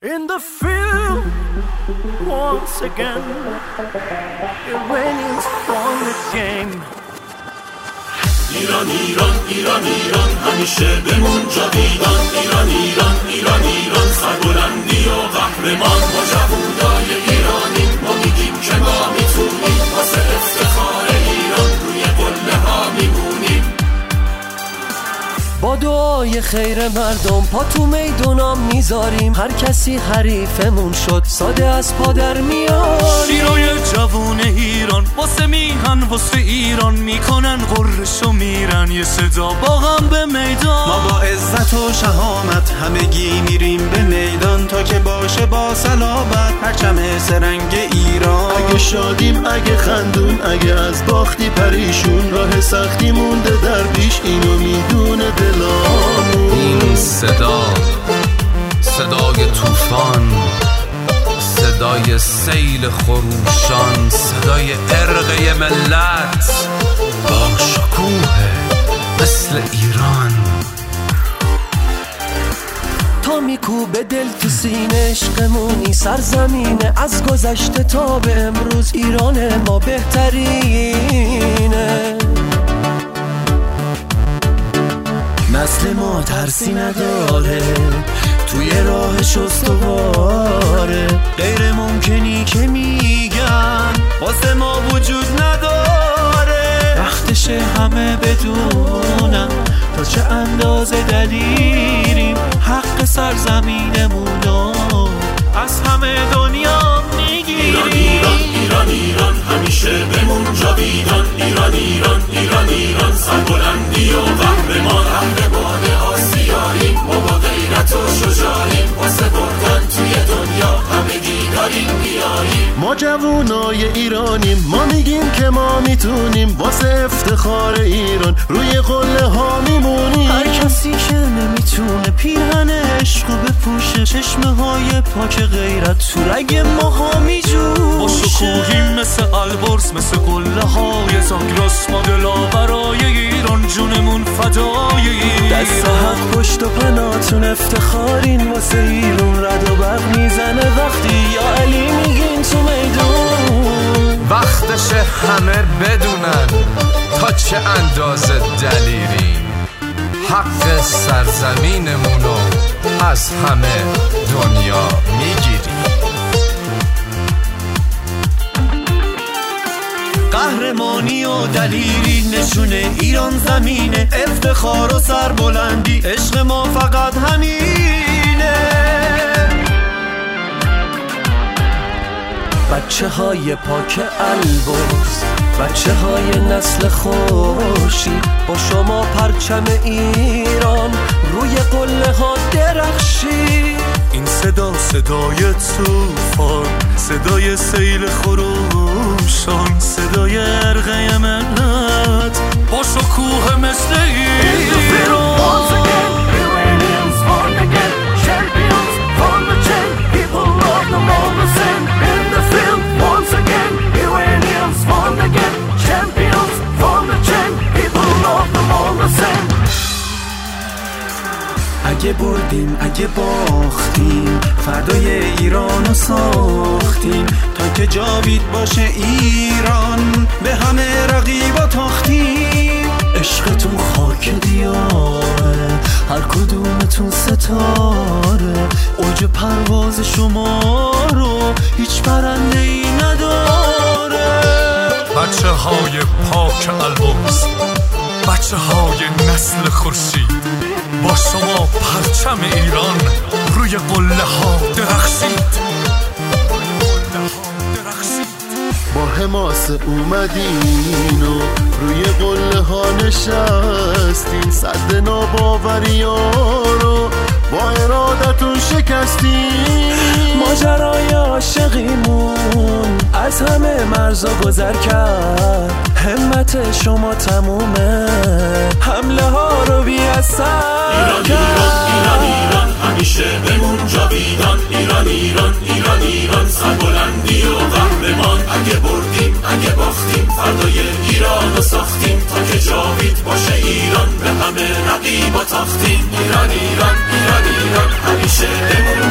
In the field, once again, Iranians won the game. ایران ایران ایران ایران همیشه بمون جاویدان. ایران ایران ایران ایران سربلندی و قهرمان. ما جوونای ایرانیم، ما میگیم که ما میتونیم، واسه افتخار ایران روی قله ها میمونیم. با دعای خیر مردم پا تو میدونام میذاریم. هر کسی حریفمون شد ساده از پا در میاریم. شیرای جوون ایران واسه میهن واسه ایران میکنن غرشو میرن. یه صدا با هم به میدان. ما با عزت و شهامت همگی میریم به میدان تا که باشه با صلابت پرچم سرنگ ایران. اگه شادیم اگه خندون اگه از باختی پریشون راه سختی مونده در پیش اینو میدونه دلامون. این صدای طوفان، صدای سیل خروشان، صدای عرق ملت با شکوه مثل ایران. تا میکوبه دل تو سینه عشقمونی سرزمینه. از گذشته تا به امروز ایران ما بهترینه. نسل ما ترسی نداره توی راهش استواره. غیر ممکنی که میگن واسه ما وجود نداره. وقتشه همه بدونن تا چه اندازه دلیریم. حق سرزمینمونو از همه دنیا میگیریم. ایران ایران ایران ایران همیشه بمون جاویدان. ایران ایران ایران ایران سربلندی و قهرمان. قهرمان آسیاییم، ما با غیرت و شجاعیم. واسه بردن توی دنیا همگی داریم میاییم. ما جوونای ایرانیم، ما میگیم که ما میتونیم، واسه افتخار ایران روی قله ها میمونیم. هر کسی که نمیتونه پیرهن عشقو بپوشه، چشمه های پاک غیرت تو رگ ماها میجوشه. با شکوهیم مثل البرز، مثل قله های زاگرس. ما دلا برای ایران جونمون فدای ایران. دست حق پشت و پناتون افتخارین. واسه ایران رد و برق میزنه وقتی یا علی میگین تو میدون. وقتشه همه بدونن تا چه اندازه دلیریم. حق سرزمینمونو از همه دنیا میگیریم. قهرمانی و دلیری نشونه ایران زمینه. افتخار و سربلندی عشق ما فقط همینه. بچه های پاک البرز، بچه های نسل خوشی، با شما پرچم ایران روی قله ها درخشی. این صدای طوفان، صدای سیل خروشان، صدای عرق ملت با شکوه مثل ایران. اگه بردیم اگه باختیم فردای ایرانو ساختیم. تا که جاوید باشه ایران به همه رقیبا تاختیم. عشقتون خاک دیاره، هر کدومتون ستاره. اوج پرواز شما رو هیچ پرنده ای نداره. بچه های پاک البرز، بچه های نسل خورشید، با شما پرچم ایران روی قله ها درخشید. با حماسه اومدین و روی قله ها نشستین. صد ناباوری ها رو با ارادتون شکستین. ماجرای عاشقیمون از همه مرزا گذر کرد. همت شما تمومه، حمله ها رو بی اثر کرد. ایران ایران همیشه بمون جاویدان. ایران ایران ایران ایران سربلندی و قهرمان. اگه بردیم اگه باختیم فردای ایران رو ساختیم. تا که جاوید باشه ایران به همه رقیبا تاختیم. ایران ایران ایران ایران همیشه بمون